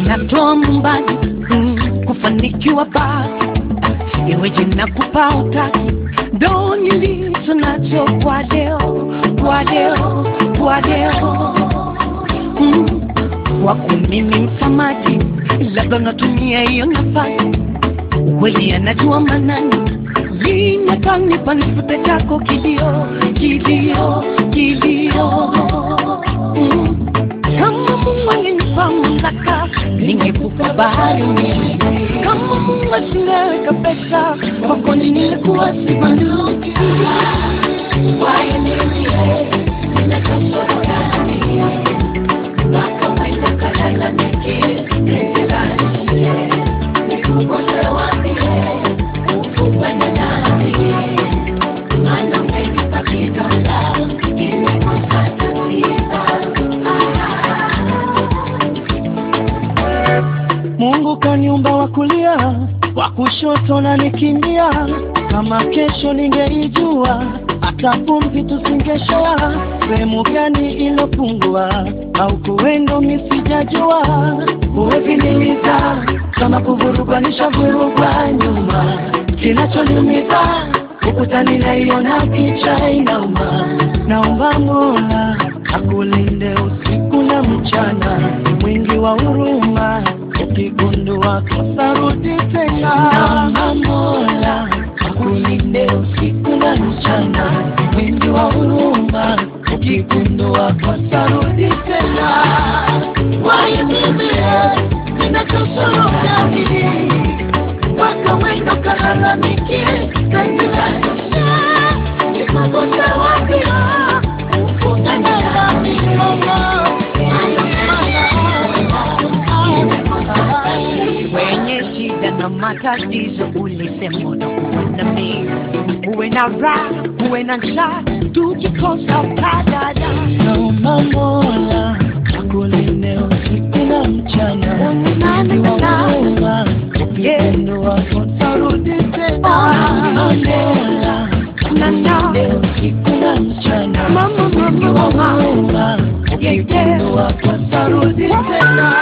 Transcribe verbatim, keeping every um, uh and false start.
natoa mbali mm, kufanikiwa basi iwe jina kupa utaki ndo nilicho nacho kwa leo kwa leo kwa leo mm, wako mimi msamaji labda natumia hiyo nafasi kweli anajua manani lina kanipa nifute chako kilio kilio kilio mm. Kama Mungu angenipa mamlaka ningevuka bahari nyingi. Kama Mungu asingeweka pesa kwako ningekuwa sibanduki. Why nilie ninakasoro gani wako maisha kalala nikie nisilanie nikukose wapi ufufanya nani mana umenipa kidola nimekosa tatiza. Mungu kaniumba wa kulia, wa kushoto na nikimbia. Kama kesho ningeijua, hata pumzi tusingeshea. Sehemu gani ilopungua, au kuendo misijajua. Uwezi nimiza, kama kuvurugwa nishavurugwa nyuma. Kinachoniumiza, ukutani naiona picha inauma. Naomba Mola, akulinde usiku na mchana. Mwingi wa huruma, ukigundua kosa rudi tena. Naomba Mola, akulinde usiku na mchana. Mwingi wa huruma, ukigundua kosa rudi tena. Why mimi ninakosoro gani waka wendo kalalamikie kanilalisha nikakosa wapi ufungana nami mama wenye shida na matatizo ulisema unakuwa na mimi uwe na raha uwe na njaa tukikosa padada. Naomba Mola akulinde usiku na mchana. Naomba ukipendo wako tarudi tena. Mola akulinde usiku na mchana. Mama mama mama ukipendo wako tarudi tena.